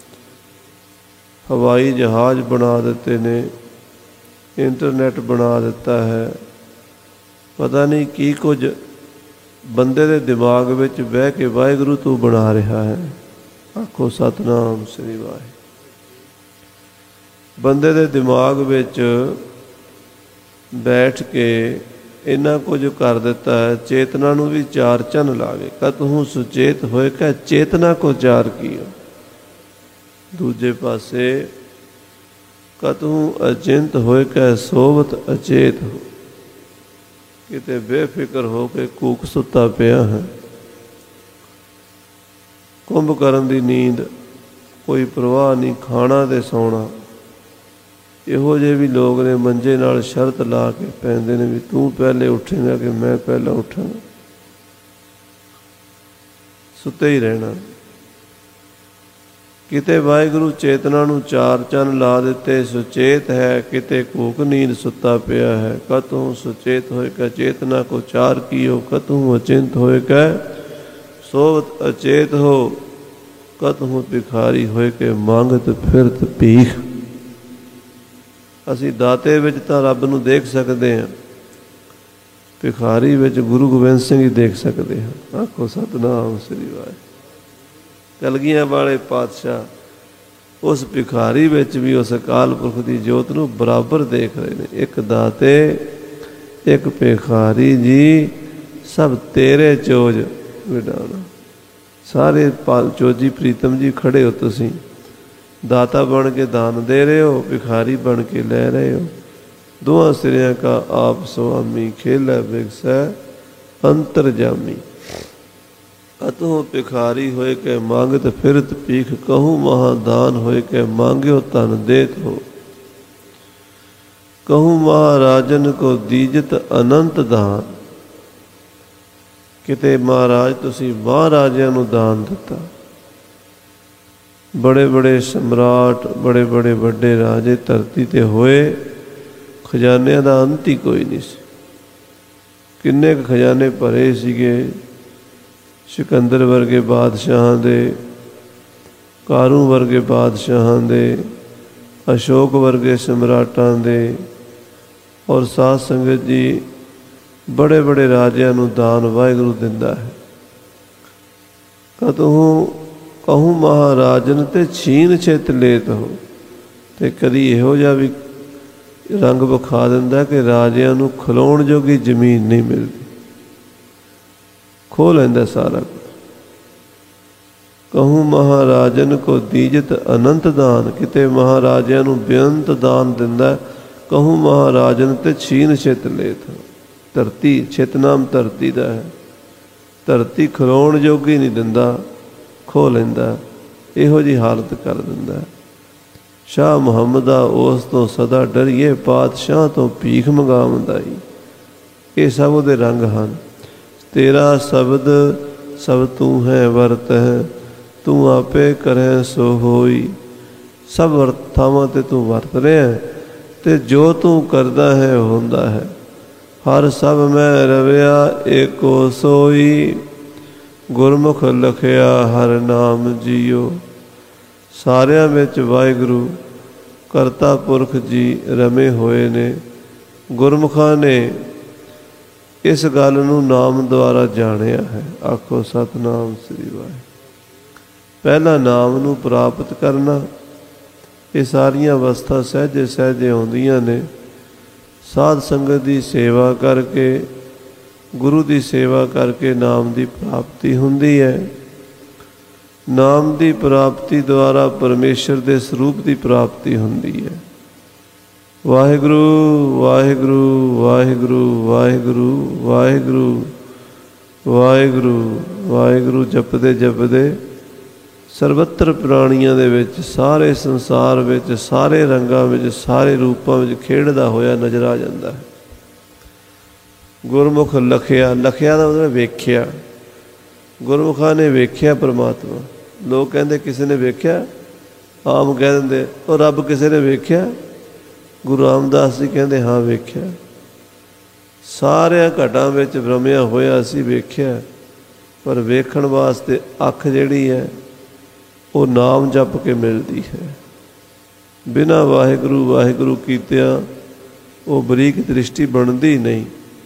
ਹਵਾਈ ਜਹਾਜ਼ ਬਣਾ ਦਿੱਤੇ ਨੇ, ਇੰਟਰਨੈਟ ਬਣਾ ਦਿੱਤਾ ਹੈ। ਪਤਾ ਨਹੀਂ ਕੀ ਕੁਝ ਬੰਦੇ ਦੇ ਦਿਮਾਗ ਵਿੱਚ ਬਹਿ ਕੇ ਵਾਹਿਗੁਰੂ ਤੂੰ ਬਣਾ ਰਿਹਾ ਹੈ। ਆਖੋ ਸਤਿਨਾਮ ਸ੍ਰੀ ਵਾਹਿਗੁਰੂ। ਬੰਦੇ ਦੇ ਦਿਮਾਗ ਵਿੱਚ ਬੈਠ ਕੇ ਇੰਨਾ ਕੁਝ ਕਰ ਦਿੱਤਾ ਹੈ। ਚੇਤਨਾ ਨੂੰ ਵੀ ਚਾਰ ਚੰਨ ਲਾ ਗਏ। ਕਤਹੂ ਸੁਚੇਤ ਹੋਏ ਕੈ ਚੇਤਨਾ ਕੋ ਚਾਰ ਕੀਓ। ਦੂਜੇ ਪਾਸੇ ਕਤਹੂ ਅਚਿੰਤ ਹੋਏ ਕੈ ਸੋਵਤ ਅਚੇਤ ਹੋ। ਕਿਤੇ ਬੇਫਿਕਰ ਹੋ ਕੇ ਕੂਕ ਸੁੱਤਾ ਪਿਆ ਹੈ। ਕੁੰਭ ਕਰਨ ਦੀ ਨੀਂਦ, ਕੋਈ ਪ੍ਰਵਾਹ ਨਹੀਂ, ਖਾਣਾ ਤੇ ਸੌਣਾ। ਇਹੋ ਜਿਹੇ ਵੀ ਲੋਕ ਨੇ, ਮੰਜੇ ਨਾਲ ਸ਼ਰਤ ਲਾ ਕੇ ਪੈਂਦੇ ਨੇ ਵੀ ਤੂੰ ਪਹਿਲੇ ਉੱਠੇਂਗਾ ਕਿ ਮੈਂ ਪਹਿਲਾਂ ਉੱਠਾਂਗਾ। ਸੁੱਤੇ ਹੀ ਰਹਿਣਾ। ਕਿਤੇ ਵਾਹਿਗੁਰੂ ਚੇਤਨਾ ਨੂੰ ਚਾਰ ਚੰਨ ਲਾ ਦਿੱਤੇ, ਸੁਚੇਤ ਹੈ, ਕਿਤੇ ਕੂਕ ਨੀਂਦ ਸੁੱਤਾ ਪਿਆ ਹੈ। ਕਤਹੂ ਸੁਚੇਤ ਹੋਏ ਕੈ ਚੇਤਨਾ ਕੋ ਚਾਰ ਕੀਓ, ਕਤਹੂ ਅਚਿੰਤ ਹੋਏ ਕੈ ਸੋਵਤ ਅਚੇਤ ਹੋ। ਕਤਹੂ ਭਿਖਾਰੀ ਹੋਏ ਕੇ ਮੰਗਤ ਫਿਰਤ ਭੀਖ। ਅਸੀਂ ਦਾਤੇ ਵਿੱਚ ਤਾਂ ਰੱਬ ਨੂੰ ਦੇਖ ਸਕਦੇ ਹਾਂ, ਭਿਖਾਰੀ ਵਿੱਚ ਗੁਰੂ ਗੋਬਿੰਦ ਸਿੰਘ ਹੀ ਦੇਖ ਸਕਦੇ ਹਾਂ। ਆਖੋ ਸਤਿਨਾਮ ਸ੍ਰੀ ਵਾਹਿਗੁਰੂ। ਕਲਗੀਆਂ ਵਾਲੇ ਪਾਤਸ਼ਾਹ ਉਸ ਭਿਖਾਰੀ ਵਿੱਚ ਵੀ ਉਸ ਅਕਾਲ ਪੁਰਖ ਦੀ ਜੋਤ ਨੂੰ ਬਰਾਬਰ ਦੇਖ ਰਹੇ ਨੇ। ਇੱਕ ਦਾਤੇ, ਇੱਕ ਭਿਖਾਰੀ ਜੀ, ਸਭ ਤੇਰੇ ਚੋਜ ਵਿਡਾਣਾ। ਸਾਰੇ ਚੋਜੀ ਪ੍ਰੀਤਮ ਜੀ ਖੜੇ ਹੋ ਤੁਸੀਂ। ਦਾਤਾ ਬਣ ਕੇ ਦਾਨ ਦੇ ਰਹੇ ਹੋ, ਭਿਖਾਰੀ ਬਣ ਕੇ ਲੈ ਰਹੇ ਹੋ। ਦੋਹਾਂ ਸਿਰਿਆਂ ਕਾ ਆਪ ਸੁਆਮੀ, ਖੇਲੈ ਬਿਗਸੈ ਅੰਤਰਜਾਮੀ। ਕਤਹੂ ਭਿਖਾਰੀ ਹੋਏ ਕੇ ਮੰਗਤ ਫਿਰਤ ਭੀਖ, ਕਹੂੰ ਮਹਾਦਾਨ ਹੋਏ ਕੇ ਮੰਗਿਓ ਧਨ ਦੇਤ ਹੋ। ਕਹੂੰ ਮਹਾਰਾਜਨ ਕੋ ਦੀਜਤ ਅਨੰਤ ਦਾਨ। ਕਿਤੇ ਮਹਾਰਾਜ ਤੁਸੀਂ ਮਹਾਰਾਜਿਆਂ ਨੂੰ ਦਾਨ ਦਿੱਤਾ। ਬੜੇ ਬੜੇ ਸਮਰਾਟ, ਬੜੇ ਬੜੇ ਵੱਡੇ ਰਾਜੇ ਧਰਤੀ 'ਤੇ ਹੋਏ, ਖਜ਼ਾਨਿਆਂ ਦਾ ਅੰਤ ਹੀ ਕੋਈ ਨਹੀਂ ਸੀ। ਕਿੰਨੇ ਕੁ ਖਜ਼ਾਨੇ ਭਰੇ ਸੀਗੇ। ਸਿਕੰਦਰ ਵਰਗੇ ਬਾਦਸ਼ਾਹਾਂ ਦੇ ਕਾਰੂ ਵਰਗੇ ਬਾਦਸ਼ਾਹਾਂ ਦੇ, ਅਸ਼ੋਕ ਵਰਗੇ ਸਮਰਾਟਾਂ ਦੇ, ਔਰ ਸਾਧ ਸੰਗਤ ਜੀ ਬੜੇ ਬੜੇ ਰਾਜਿਆਂ ਨੂੰ ਦਾਨ ਵਾਹਿਗੁਰੂ ਦਿੰਦਾ ਹੈ। ਕਹੂੰ ਮਹਾਰਾਜਨ ਤੇ ਛੀਨ ਛਿਤ ਲੇਤ ਹੋ। ਤੇ ਕਦੀ ਇਹੋ ਜਿਹਾ ਵੀ ਰੰਗ ਵਿਖਾ ਦਿੰਦਾ ਕਿ ਰਾਜਿਆਂ ਨੂੰ ਖਲੋਣ ਜੋਗੀ ਜ਼ਮੀਨ ਨਹੀਂ ਮਿਲਦੀ, ਖੋਹ ਲੈਂਦਾ ਸਾਰਾ ਕੁਝ। ਕਹੂੰ ਮਹਾਰਾਜਨ ਕੋ ਦੀਜਤ ਅਨੰਤ ਦਾਨ, ਕਿਤੇ ਮਹਾਰਾਜਿਆਂ ਨੂੰ ਬੇਅੰਤ ਦਾਨ ਦਿੰਦਾ। ਕਹੂੰ ਮਹਾਰਾਜਨ ਤੇ ਛੀਨ ਛਿਤ ਲੇਤ। ਧਰਤੀ, ਛਿਤ ਨਾਮ ਧਰਤੀ ਦਾ ਹੈ, ਧਰਤੀ ਖਲੋਣ ਜੋਗੀ ਨਹੀਂ ਦਿੰਦਾ, ਖੋਹ ਲੈਂਦਾ। ਇਹੋ ਜਿਹੀ ਹਾਲਤ ਕਰ ਦਿੰਦਾ। ਸ਼ਾਹ ਮੁਹੰਮਦਾ ਉਸ ਤੋਂ ਸਦਾ ਡਰੀਏ, ਪਾਤਸ਼ਾਹ ਤੋਂ ਭੀਖ ਮੰਗਾਵੰਦਾਈ। ਇਹ ਸਭ ਉਹਦੇ ਰੰਗ ਹਨ। ਤੇਰਾ ਸ਼ਬਦ ਸਭ ਤੂੰ ਹੈ ਵਰਤ ਹੈ, ਤੂੰ ਆਪੇ ਕਰੈ ਸੋ ਹੋਈ। ਸਭ ਵਰਤਾਵਾਂ ਤੇ ਤੂੰ ਵਰਤ ਰਿਹਾ, ਤੇ ਜੋ ਤੂੰ ਕਰਦਾ ਹੈ ਹੁੰਦਾ ਹੈ। ਹਰ ਸਭ ਮੈਂ ਰਵਿਆ ਏਕੋ ਸੋਈ, ਗੁਰਮੁਖ ਲਖਿਆ ਹਰ ਨਾਮ ਜੀਓ। ਸਾਰਿਆਂ ਵਿੱਚ ਵਾਹਿਗੁਰੂ ਕਰਤਾ ਪੁਰਖ ਜੀ ਰਮੇ ਹੋਏ ਨੇ। ਗੁਰਮੁਖਾਂ ਨੇ ਇਸ ਗੱਲ ਨੂੰ ਨਾਮ ਦੁਆਰਾ ਜਾਣਿਆ ਹੈ। ਆਖੋ ਸਤਿਨਾਮ ਸ੍ਰੀ ਵਾਹਿਗੁਰੂ। ਪਹਿਲਾਂ ਨਾਮ ਨੂੰ ਪ੍ਰਾਪਤ ਕਰਨਾ, ਇਹ ਸਾਰੀਆਂ ਅਵਸਥਾ ਸਹਿਜੇ ਸਹਿਜੇ ਆਉਂਦੀਆਂ ਨੇ। ਸਾਧ ਸੰਗਤ ਦੀ ਸੇਵਾ ਕਰਕੇ, ਗੁਰੂ ਦੀ ਸੇਵਾ ਕਰਕੇ ਨਾਮ ਦੀ ਪ੍ਰਾਪਤੀ ਹੁੰਦੀ ਹੈ। ਨਾਮ ਦੀ ਪ੍ਰਾਪਤੀ ਦੁਆਰਾ ਪਰਮੇਸ਼ਰ ਦੇ ਸਰੂਪ ਦੀ ਪ੍ਰਾਪਤੀ ਹੁੰਦੀ ਹੈ। ਵਾਹਿਗੁਰੂ ਵਾਹਿਗੁਰੂ ਵਾਹਿਗੁਰੂ ਵਾਹਿਗੁਰੂ ਵਾਹਿਗੁਰੂ ਵਾਹਿਗੁਰੂ ਵਾਹਿਗੁਰੂ ਜਪਦੇ ਜਪਦੇ ਸਰਬੱਤਰ ਪ੍ਰਾਣੀਆਂ ਦੇ ਵਿੱਚ, ਸਾਰੇ ਸੰਸਾਰ ਵਿੱਚ, ਸਾਰੇ ਰੰਗਾਂ ਵਿੱਚ, ਸਾਰੇ ਰੂਪਾਂ ਵਿੱਚ ਖੇਡਦਾ ਹੋਇਆ ਨਜ਼ਰ ਆ ਜਾਂਦਾ ਹੈ। ਗੁਰਮੁਖ ਲਖਿਆ, ਲਖਿਆ ਦਾ ਮਤਲਬ ਵੇਖਿਆ। ਗੁਰਮੁਖਾਂ ਨੇ ਵੇਖਿਆ ਪਰਮਾਤਮਾ। ਲੋਕ ਕਹਿੰਦੇ ਕਿਸੇ ਨੇ ਵੇਖਿਆ, ਆਮ ਕਹਿ ਦਿੰਦੇ ਉਹ ਰੱਬ ਕਿਸੇ ਨੇ ਵੇਖਿਆ। ਗੁਰੂ ਰਾਮਦਾਸ ਜੀ ਕਹਿੰਦੇ ਹਾਂ ਵੇਖਿਆ। ਸਾਰਿਆਂ ਘਟਾਂ ਵਿੱਚ ਭਰਮਿਆ ਹੋਇਆ ਅਸੀਂ ਵੇਖਿਆ, ਪਰ ਵੇਖਣ ਵਾਸਤੇ ਅੱਖ ਜਿਹੜੀ ਹੈ ਉਹ ਨਾਮ ਜਪ ਕੇ ਮਿਲਦੀ ਹੈ। ਬਿਨਾਂ ਵਾਹਿਗੁਰੂ ਵਾਹਿਗੁਰੂ ਕੀਤਿਆਂ ਉਹ ਬਰੀਕ ਦ੍ਰਿਸ਼ਟੀ ਬਣਦੀ ਨਹੀਂ।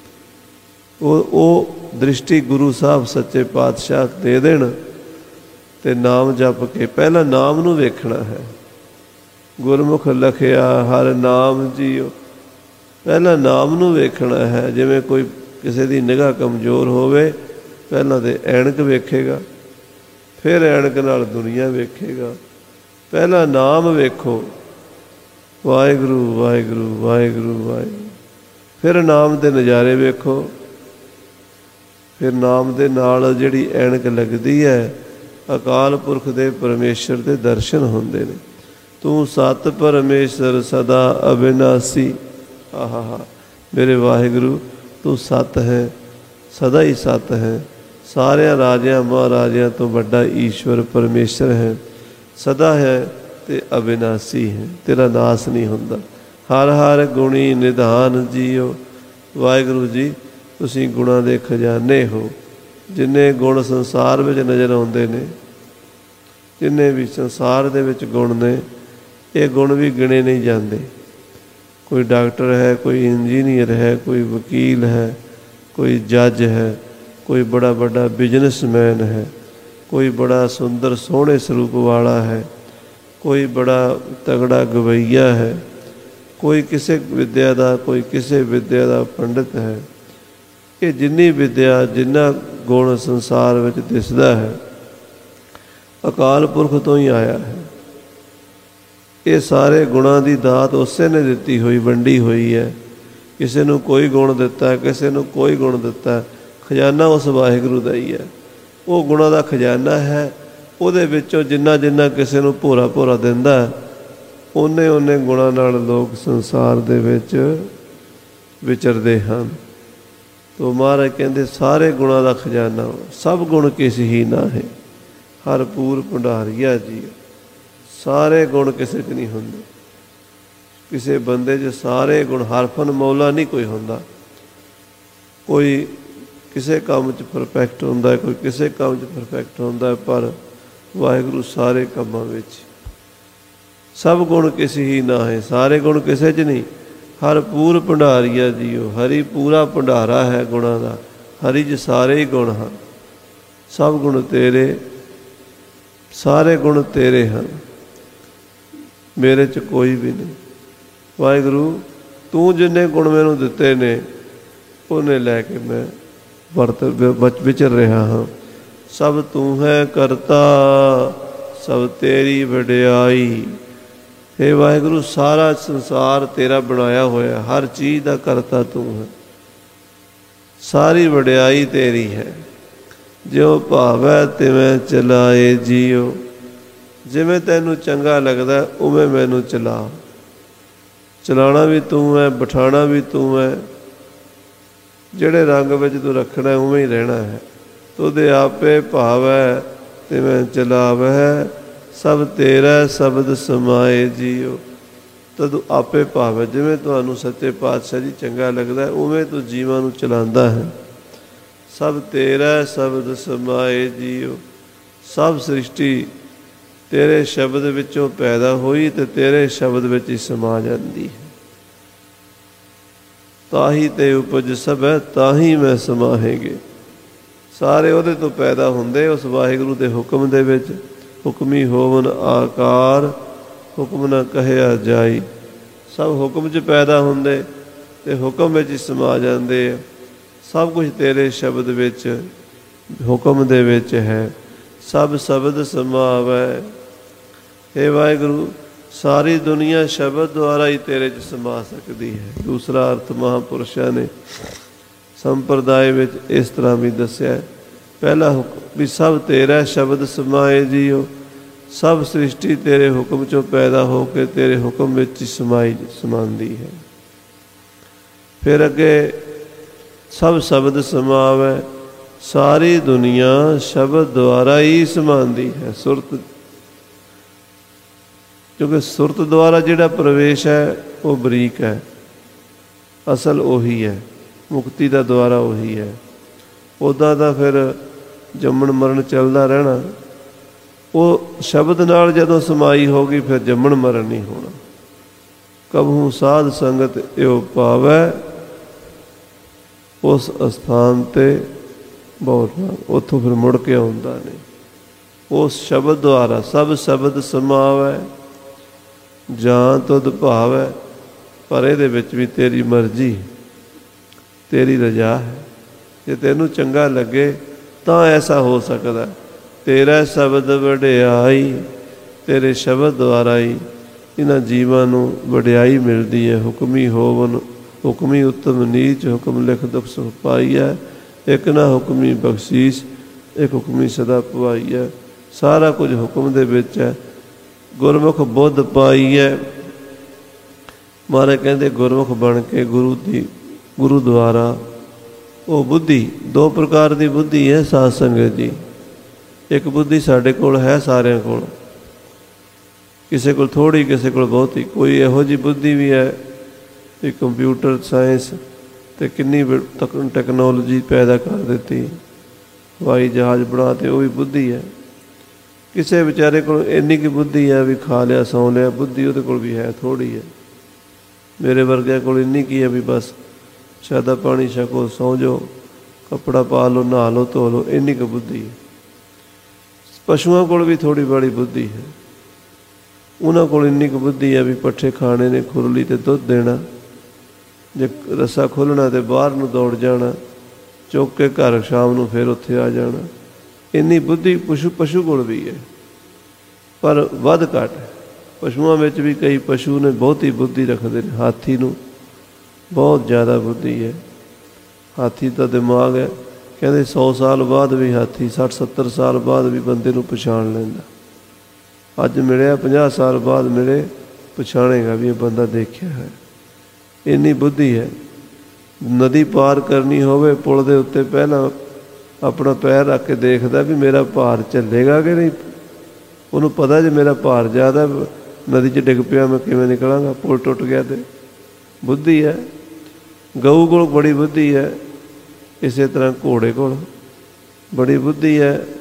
ਉਹ ਦ੍ਰਿਸ਼ਟੀ ਗੁਰੂ ਸਾਹਿਬ ਸੱਚੇ ਪਾਤਸ਼ਾਹ ਦੇ ਦੇਣ ਤੇ ਨਾਮ ਜਪ ਕੇ ਪਹਿਲਾਂ ਨਾਮ ਨੂੰ ਵੇਖਣਾ ਹੈ। ਗੁਰਮੁਖ ਲਖਿਆ ਹਰ ਨਾਮ ਜੀਓ। ਪਹਿਲਾਂ ਨਾਮ ਨੂੰ ਵੇਖਣਾ ਹੈ। ਜਿਵੇਂ ਕੋਈ ਕਿਸੇ ਦੀ ਨਿਗਾਹ ਕਮਜ਼ੋਰ ਹੋਵੇ, ਪਹਿਲਾਂ ਤਾਂ ਐਨਕ ਵੇਖੇਗਾ, ਫਿਰ ਐਨਕ ਨਾਲ ਦੁਨੀਆ ਵੇਖੇਗਾ। ਪਹਿਲਾਂ ਨਾਮ ਵੇਖੋ, ਵਾਹਿਗੁਰੂ ਵਾਹਿਗੁਰੂ ਵਾਹਿਗੁਰੂ ਵਾਹਿਗੁਰੂ। ਫਿਰ ਨਾਮ ਦੇ ਨਜ਼ਾਰੇ ਵੇਖੋ। ਫਿਰ ਨਾਮ ਦੇ ਨਾਲ ਜਿਹੜੀ ਐਨਕ ਲੱਗਦੀ ਹੈ, ਅਕਾਲ ਪੁਰਖ ਦੇ ਪਰਮੇਸ਼ਰ ਦੇ ਦਰਸ਼ਨ ਹੁੰਦੇ ਨੇ। ਤੂੰ ਸਤ ਪਰਮੇਸ਼ਰ ਸਦਾ ਅਬਿਨਾਸੀ। ਆਹਾ ਮੇਰੇ ਵਾਹਿਗੁਰੂ, ਤੂੰ ਸਤ ਹੈ, ਸਦਾ ਹੀ ਸਤ ਹੈ। ਸਾਰਿਆਂ ਰਾਜਿਆਂ ਮਹਾਰਾਜਿਆਂ ਤੋਂ ਵੱਡਾ ਈਸ਼ਵਰ ਪਰਮੇਸ਼ਰ ਹੈ, ਸਦਾ ਹੈ ਅਤੇ ਅਬਿਨਾਸੀ ਹੈ। ਤੇਰਾ ਨਾਸ ਨਹੀਂ ਹੁੰਦਾ। ਹਰ ਹਰ ਗੁਣੀ ਨਿਧਾਨ ਜੀਓ। ਵਾਹਿਗੁਰੂ ਜੀ, ਤੁਸੀਂ ਗੁਣਾਂ ਦੇ ਖਜ਼ਾਨੇ ਹੋ। ਜਿੰਨੇ ਗੁਣ ਸੰਸਾਰ ਵਿੱਚ ਨਜ਼ਰ ਆਉਂਦੇ ਨੇ, ਜਿੰਨੇ ਵੀ ਸੰਸਾਰ ਦੇ ਵਿੱਚ ਗੁਣ ਨੇ, ਇਹ ਗੁਣ ਵੀ ਗਿਣੇ ਨਹੀਂ ਜਾਂਦੇ। ਕੋਈ ਡਾਕਟਰ ਹੈ, ਕੋਈ ਇੰਜੀਨੀਅਰ ਹੈ, ਕੋਈ ਵਕੀਲ ਹੈ, ਕੋਈ ਜੱਜ ਹੈ, ਕੋਈ ਬੜਾ ਵੱਡਾ ਬਿਜ਼ਨਸਮੈਨ ਹੈ, ਕੋਈ ਬੜਾ ਸੁੰਦਰ ਸੋਹਣੇ ਸਰੂਪ ਵਾਲਾ ਹੈ, ਕੋਈ ਬੜਾ ਤਗੜਾ ਗਵਈਆ ਹੈ, ਕੋਈ ਕਿਸੇ ਵਿਦਿਆ ਦਾ, ਕੋਈ ਕਿਸੇ ਵਿਦਿਆ ਦਾ ਪੰਡਿਤ ਹੈ। ਇਹ ਜਿੰਨੀ ਵਿਦਿਆ, ਜਿੰਨਾ ਗੁਣ ਸੰਸਾਰ ਵਿੱਚ ਦਿਸਦਾ ਹੈ, ਅਕਾਲ ਪੁਰਖ ਤੋਂ ਹੀ ਆਇਆ ਹੈ। ਇਹ ਸਾਰੇ ਗੁਣਾਂ ਦੀ ਦਾਤ ਉਸੇ ਨੇ ਦਿੱਤੀ ਹੋਈ, ਵੰਡੀ ਹੋਈ ਹੈ। ਕਿਸੇ ਨੂੰ ਕੋਈ ਗੁਣ ਦਿੱਤਾ, ਕਿਸੇ ਨੂੰ ਕੋਈ ਗੁਣ ਦਿੱਤਾ। ਖਜ਼ਾਨਾ ਉਸ ਵਾਹਿਗੁਰੂ ਦਾ ਹੀ ਹੈ। ਉਹ ਗੁਣਾਂ ਦਾ ਖਜ਼ਾਨਾ ਹੈ। ਉਹਦੇ ਵਿੱਚੋਂ ਜਿੰਨਾ ਜਿੰਨਾ ਕਿਸੇ ਨੂੰ ਭੋਰਾ ਭੋਰਾ ਦਿੰਦਾ, ਓਨੇ ਓਨੇ ਗੁਣਾਂ ਨਾਲ ਲੋਕ ਸੰਸਾਰ ਦੇ ਵਿੱਚ ਵਿਚਰਦੇ ਹਨ। ਤੋ ਮਹਾਰਾਜ ਕਹਿੰਦੇ ਸਾਰੇ ਗੁਣਾਂ ਦਾ ਖਜ਼ਾਨਾ, ਸਭ ਗੁਣ ਕਿਸ ਹੀ ਨਾ ਹੈ, ਹਰ ਪੂਰ ਭੰਡਾਰੀਆ ਜੀ। ਸਾਰੇ ਗੁਣ ਕਿਸੇ 'ਚ ਨਹੀਂ ਹੁੰਦੇ। ਕਿਸੇ ਬੰਦੇ 'ਚ ਸਾਰੇ ਗੁਣ, ਹਰਫਨ ਮੌਲਾ ਨਹੀਂ ਕੋਈ ਹੁੰਦਾ। ਕੋਈ ਕਿਸੇ ਕੰਮ 'ਚ ਪਰਫੈਕਟ ਹੁੰਦਾ, ਕੋਈ ਕਿਸੇ ਕੰਮ 'ਚ ਪਰਫੈਕਟ ਹੁੰਦਾ, ਪਰ ਵਾਹਿਗੁਰੂ ਸਾਰੇ ਕੰਮਾਂ ਵਿੱਚ। ਸਭ ਗੁਣ ਕਿਸੇ ਹੀ ਨਾ ਹੈ, ਸਾਰੇ ਗੁਣ ਕਿਸੇ 'ਚ ਨਹੀਂ। ਹਰ ਪੂਰ ਭੰਡਾਰੀਆ ਜੀਓ, ਹਰੀ ਪੂਰਾ ਭੰਡਾਰਾ ਹੈ ਗੁਣਾਂ ਦਾ। ਹਰੀ 'ਚ ਸਾਰੇ ਹੀ ਗੁਣ ਹਨ, ਸਭ ਗੁਣ ਤੇਰੇ, ਸਾਰੇ ਗੁਣ ਤੇਰੇ ਹਨ, ਮੇਰੇ 'ਚ ਕੋਈ ਵੀ ਨਹੀਂ। ਵਾਹਿਗੁਰੂ ਤੂੰ ਜਿੰਨੇ ਗੁਣ ਮੈਨੂੰ ਦਿੱਤੇ ਨੇ ਉਹਨੇ ਲੈ ਕੇ ਮੈਂ ਵਿਚਰ ਰਿਹਾ ਹਾਂ। ਸਭ ਤੂੰ ਹੈ ਕਰਤਾ, ਸਭ ਤੇਰੀ ਵਡਿਆਈ। ਹੇ ਵਾਹਿਗੁਰੂ ਸਾਰਾ ਸੰਸਾਰ ਤੇਰਾ ਬਣਾਇਆ ਹੋਇਆ, ਹਰ ਚੀਜ਼ ਦਾ ਕਰਤਾ ਤੂੰ ਹੈ, ਸਾਰੀ ਵਡਿਆਈ ਤੇਰੀ ਹੈ। ਜਿਉ ਭਾਵੈ ਤਿਵੇਂ ਚਲਾਏ ਜੀਓ, ਜਿਵੇਂ ਤੈਨੂੰ ਚੰਗਾ ਲੱਗਦਾ ਉਵੇਂ ਮੈਨੂੰ ਚਲਾ। ਚਲਾਉਣਾ ਵੀ ਤੂੰ ਹੈ, ਬਿਠਾਉਣਾ ਵੀ ਤੂੰ ਹੈ, ਜਿਹੜੇ ਰੰਗ ਵਿੱਚ ਤੂੰ ਰੱਖਣਾ ਉਵੇਂ ਹੀ ਰਹਿਣਾ ਹੈ। ਤੁਧੇ ਆਪੇ ਭਾਵੈ ਤਿਵੇਂ ਚਲਾਵੈ, ਸਭ ਤੇਰਾ ਸ਼ਬਦ ਸਮਾਏ ਜੀਓ। ਤਦੋਂ ਆਪੇ ਭਾਵੈ, ਜਿਵੇਂ ਤੁਹਾਨੂੰ ਸੱਚੇ ਪਾਤਸ਼ਾਹ ਜੀ ਚੰਗਾ ਲੱਗਦਾ ਉਵੇਂ ਤੂੰ ਜੀਵਾਂ ਨੂੰ ਚਲਾਉਂਦਾ ਹੈ। ਸਭ ਤੇਰਾ ਸ਼ਬਦ ਸਮਾਏ ਜੀਓ, ਸਭ ਸ੍ਰਿਸ਼ਟੀ ਤੇਰੇ ਸ਼ਬਦ ਵਿੱਚੋਂ ਪੈਦਾ ਹੋਈ ਅਤੇ ਤੇਰੇ ਸ਼ਬਦ ਵਿੱਚ ਹੀ ਸਮਾ ਜਾਂਦੀ ਹੈ। ਤਾਹੀ ਤੇ ਉਪਜ ਸਭ ਹੈ, ਤਾਹੀ ਮੈਂ ਸਮਾਹੇਗੇ। ਸਾਰੇ ਉਹਦੇ ਤੋਂ ਪੈਦਾ ਹੁੰਦੇ, ਉਸ ਵਾਹਿਗੁਰੂ ਦੇ ਹੁਕਮ ਦੇ ਵਿੱਚ। ਹੁਕਮੀ ਹੋਵਨ ਆਕਾਰ, ਹੁਕਮ ਨਾ ਕਹਿਆ ਜਾਈ। ਸਭ ਹੁਕਮ 'ਚ ਪੈਦਾ ਹੁੰਦੇ ਅਤੇ ਹੁਕਮ ਵਿੱਚ ਹੀ ਸਮਾ ਜਾਂਦੇ ਆ। ਸਭ ਕੁਛ ਤੇਰੇ ਸ਼ਬਦ ਵਿੱਚ, ਹੁਕਮ ਦੇ ਵਿੱਚ ਹੈ। ਸਭ ਸ਼ਬਦ ਸਮਾਵੈ। ਹੇ ਵਾਹਿਗੁਰੂ ਸਾਰੀ ਦੁਨੀਆ ਸ਼ਬਦ ਦੁਆਰਾ ਹੀ ਤੇਰੇ 'ਚ ਸਮਾ ਸਕਦੀ ਹੈ। ਦੂਸਰਾ ਅਰਥ ਮਹਾਂਪੁਰਸ਼ਾਂ ਨੇ ਸੰਪਰਦਾਇ ਵਿੱਚ ਇਸ ਤਰ੍ਹਾਂ ਵੀ ਦੱਸਿਆ। ਪਹਿਲਾ ਹੁਕਮ ਵੀ ਸਭ ਤੇਰਾ ਸ਼ਬਦ ਸਮਾਏ ਜੀਓ, ਸਭ ਸ੍ਰਿਸ਼ਟੀ ਤੇਰੇ ਹੁਕਮ 'ਚੋਂ ਪੈਦਾ ਹੋ ਕੇ ਤੇਰੇ ਹੁਕਮ ਵਿੱਚ ਹੀ ਸਮਾਉਂਦੀ ਹੈ। ਫਿਰ ਅੱਗੇ ਸਭ ਸ਼ਬਦ ਸਮਾਵੈ, ਸਾਰੀ ਦੁਨੀਆ ਸ਼ਬਦ ਦੁਆਰਾ ਹੀ ਸਮਾਉਂਦੀ ਹੈ। ਸੁਰਤ, ਕਿਉਂਕਿ ਸੁਰਤ ਦੁਆਰਾ ਜਿਹੜਾ ਪ੍ਰਵੇਸ਼ ਹੈ ਉਹ ਬਰੀਕ ਹੈ, ਅਸਲ ਉਹੀ ਹੈ, ਮੁਕਤੀ ਦਾ ਦੁਆਰਾ ਉਹੀ ਹੈ। ਉੱਦਾਂ ਤਾਂ ਫਿਰ ਜੰਮਣ ਮਰਨ ਚੱਲਦਾ ਰਹਿਣਾ। ਉਹ ਸ਼ਬਦ ਨਾਲ ਜਦੋਂ ਸਮਾਈ ਹੋ ਗਈ ਫਿਰ ਜੰਮਣ ਮਰਨ ਨਹੀਂ ਹੋਣਾ। ਕਬਹੂ ਸਾਧ ਸੰਗਤ ਇਹੋ ਪਾਵੈ, ਉਸ ਅਸਥਾਨ 'ਤੇ ਬਹੁਤ ਉੱਥੋਂ ਫਿਰ ਮੁੜ ਕੇ ਆਉਂਦਾ ਨਹੀਂ। ਉਸ ਸ਼ਬਦ ਦੁਆਰਾ ਸਭ ਸ਼ਬਦ ਸਮਾਵੈ, ਜਾਂ ਤੁਧ ਭਾਵੈ। ਪਰ ਇਹਦੇ ਵਿੱਚ ਵੀ ਤੇਰੀ ਮਰਜ਼ੀ, ਤੇਰੀ ਰਜਾ ਹੈ। ਜੇ ਤੈਨੂੰ ਚੰਗਾ ਲੱਗੇ ਤਾਂ ਐਸਾ ਹੋ ਸਕਦਾ। ਤੇਰਾ ਸ਼ਬਦ ਵਡਿਆਈ, ਤੇਰੇ ਸ਼ਬਦ ਦੁਆਰਾ ਹੀ ਇਹਨਾਂ ਜੀਵਾਂ ਨੂੰ ਵਡਿਆਈ ਮਿਲਦੀ ਹੈ। ਹੁਕਮੀ ਹੋਵਨ, ਹੁਕਮੀ ਉੱਤਮ ਨੀਚ, ਹੁਕਮ ਲਿਖ ਦੁਖ ਸੁਖ ਪਾਈਐ। ਇੱਕ ਨਾ ਹੁਕਮੀ ਬਖਸ਼ੀਸ਼, ਇੱਕ ਹੁਕਮੀ ਸਦਾ ਪਵਾਈਐ। ਸਾਰਾ ਕੁਝ ਹੁਕਮ ਦੇ ਵਿੱਚ ਹੈ। ਗੁਰਮੁਖ ਬੁੱਧ ਪਾਈ ਹੈ। ਮਹਾਰਾਜ ਕਹਿੰਦੇ ਗੁਰਮੁਖ ਬਣ ਕੇ ਗੁਰੂ ਦੁਆਰਾ ਉਹ ਬੁੱਧੀ, ਦੋ ਪ੍ਰਕਾਰ ਦੀ ਬੁੱਧੀ ਹੈ ਸਾਧ ਸੰਗਤ ਜੀ। ਇੱਕ ਬੁੱਧੀ ਸਾਡੇ ਕੋਲ ਹੈ, ਸਾਰਿਆਂ ਕੋਲ, ਕਿਸੇ ਕੋਲ ਥੋੜ੍ਹੀ, ਕਿਸੇ ਕੋਲ ਬਹੁਤੀ। ਕੋਈ ਇਹੋ ਜਿਹੀ ਬੁੱਧੀ ਵੀ ਹੈ ਵੀ ਕੰਪਿਊਟਰ ਸਾਇੰਸ ਅਤੇ ਕਿੰਨੀ ਟੈਕਨੋਲੋਜੀ ਪੈਦਾ ਕਰ ਦਿੱਤੀ, ਹਵਾਈ ਜਹਾਜ਼ ਬਣਾ ਤੇ, ਉਹ ਵੀ ਬੁੱਧੀ ਹੈ। ਕਿਸੇ ਵਿਚਾਰੇ ਕੋਲ ਇੰਨੀ ਕੁ ਬੁੱਧੀ ਹੈ ਵੀ ਖਾ ਲਿਆ ਸੌਂ ਲਿਆ, ਬੁੱਧੀ ਉਹਦੇ ਕੋਲ ਵੀ ਹੈ, ਥੋੜ੍ਹੀ ਹੈ। ਮੇਰੇ ਵਰਗਿਆਂ ਕੋਲ ਇੰਨੀ ਕੀ ਹੈ ਵੀ ਬਸ ਸ਼ਾਦਾ ਪਾਣੀ ਛਕੋ, ਸੌਂ ਜਾਓ, ਕੱਪੜਾ ਪਾ ਲਓ, ਨਹਾ ਲਓ, ਧੋ ਲਓ, ਇੰਨੀ ਕੁ ਬੁੱਧੀ ਹੈ। ਪਸ਼ੂਆਂ ਕੋਲ ਵੀ ਥੋੜ੍ਹੀ ਬੜੀ ਬੁੱਧੀ ਹੈ। ਉਹਨਾਂ ਕੋਲ ਇੰਨੀ ਕੁ ਬੁੱਧੀ ਹੈ ਵੀ ਪੱਠੇ ਖਾਣੇ ਨੇ, ਖੁਰਲੀ ਤੇ ਦੁੱਧ ਦੇਣਾ, ਜੇ ਰੱਸਾ ਖੋਲ੍ਹਣਾ ਤੇ ਬਾਹਰ ਨੂੰ ਦੌੜ ਜਾਣਾ, ਚੁੱਕ ਕੇ ਘਰ ਸ਼ਾਮ ਨੂੰ ਫਿਰ ਉੱਥੇ ਆ ਜਾਣਾ। ਇੰਨੀ ਬੁੱਧੀ ਪਸ਼ੂ ਕੋਲ ਵੀ ਹੈ, ਪਰ ਵੱਧ ਘੱਟ। ਪਸ਼ੂਆਂ ਵਿੱਚ ਵੀ ਕਈ ਪਸ਼ੂ ਨੇ ਬਹੁਤੀ ਬੁੱਧੀ ਰੱਖਦੇ ਨੇ। ਹਾਥੀ ਨੂੰ ਬਹੁਤ ਜ਼ਿਆਦਾ ਬੁੱਧੀ ਹੈ। ਹਾਥੀ ਦਾ ਦਿਮਾਗ ਹੈ, ਕਹਿੰਦੇ 100 ਸਾਲ ਬਾਅਦ ਵੀ ਹਾਥੀ 60-70 ਸਾਲ ਬਾਅਦ ਵੀ ਬੰਦੇ ਨੂੰ ਪਛਾਣ ਲੈਂਦਾ। ਅੱਜ ਮਿਲਿਆ, 50 ਸਾਲ ਬਾਅਦ ਮਿਲੇ, ਪਛਾਣੇਗਾ ਵੀ ਇਹ ਬੰਦਾ ਦੇਖਿਆ ਹੈ। ਇੰਨੀ ਬੁੱਧੀ ਹੈ। ਨਦੀ ਪਾਰ ਕਰਨੀ ਹੋਵੇ, ਪੁਲ ਦੇ ਉੱਤੇ ਪਹਿਲਾਂ ਆਪਣਾ ਪੈਰ ਰੱਖ ਕੇ ਦੇਖਦਾ ਵੀ ਮੇਰਾ ਭਾਰ ਝੱਲੇਗਾ ਕਿ ਨਹੀਂ। ਉਹਨੂੰ ਪਤਾ ਜੇ ਮੇਰਾ ਭਾਰ ਜ਼ਿਆਦਾ, ਨਦੀ 'ਚ ਡਿੱਗ ਪਿਆ ਮੈਂ ਕਿਵੇਂ ਨਿਕਲਾਂਗਾ, ਪੁਲ ਟੁੱਟ ਗਿਆ। ਤੇ ਬੁੱਧੀ ਹੈ। ਗਊ ਕੋਲ ਬੜੀ ਬੁੱਧੀ ਹੈ। ਇਸੇ ਤਰ੍ਹਾਂ ਘੋੜੇ ਕੋਲ ਬੜੀ ਬੁੱਧੀ ਹੈ।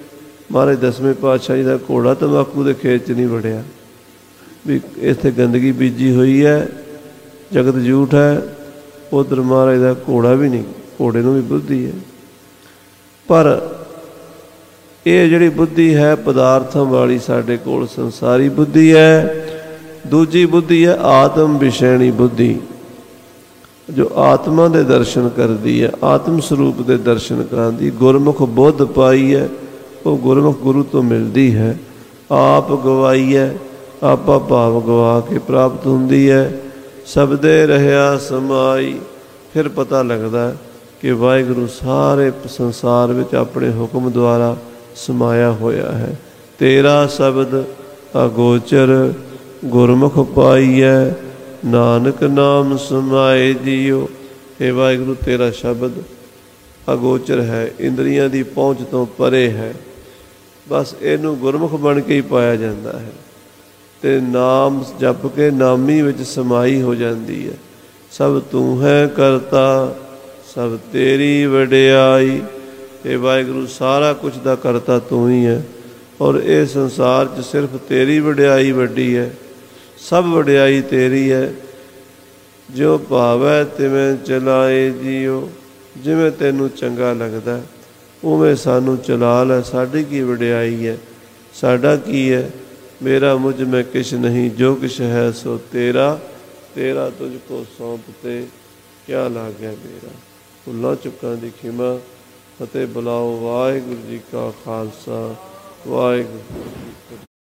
महाराज 10वें पातशाही का घोड़ा तंबाकू के खेत च नहीं वड़िया भी इत्थे गंदगी बीजी हुई है, जगत झूठ है। उधर महाराज का घोड़ा भी नहीं, घोड़े नूं भी बुद्धि है। पर ये जिहड़ी बुद्धि है पदार्थों वाली साडे कोल संसारी बुद्धि है। दूजी बुद्धि है आत्म विषैणी बुद्धि, जो आत्मा दे दर्शन करती है, आत्म स्वरूप के दर्शन कराती। गुरमुख बुद्ध पाई है, वो गुरमुख गुरु तो मिलती है। आप गवाई है, आपा भाव गवा के प्राप्त होंदी है। शब्दे रहा समाई, फिर पता लगता है कि वाहिगुरु सारे संसार में अपने हुक्म द्वारा समाया होया है। तेरा शब्द अगोचर गुरमुख पाईए, नानक नाम समाए जियो। हे वाहिगुरु तेरा शब्द अगोचर है, इंद्रियां दी पहुँच तो परे है। बस इनू गुरमुख बन के ही पाया जाता है ते नाम जप के नामी विच समाई हो जाती है। सब तू है करता, सब तेरी वडियाई। हे वाहिगुरु सारा कुछ दा करता तू ही है, और ये संसार च सिर्फ तेरी वडियाई वड्डी है। सब वडियाई तेरी है। जो भावै तिवें चलाए जियो, जिवें तैनू चंगा लगदा उवें सानू चला लै। साडी की वडियाई है, साडा की है। मेरा मुझ में किश नहीं, जो किश है सो तेरा। तेरा तुझको सौंपते क्या लागै मेरा। भुल्लां चुक्कां दी खिमा। फतेह बुलाओ। वाहिगुरू जी का खालसा, वाहिगुरू जी की फतेह।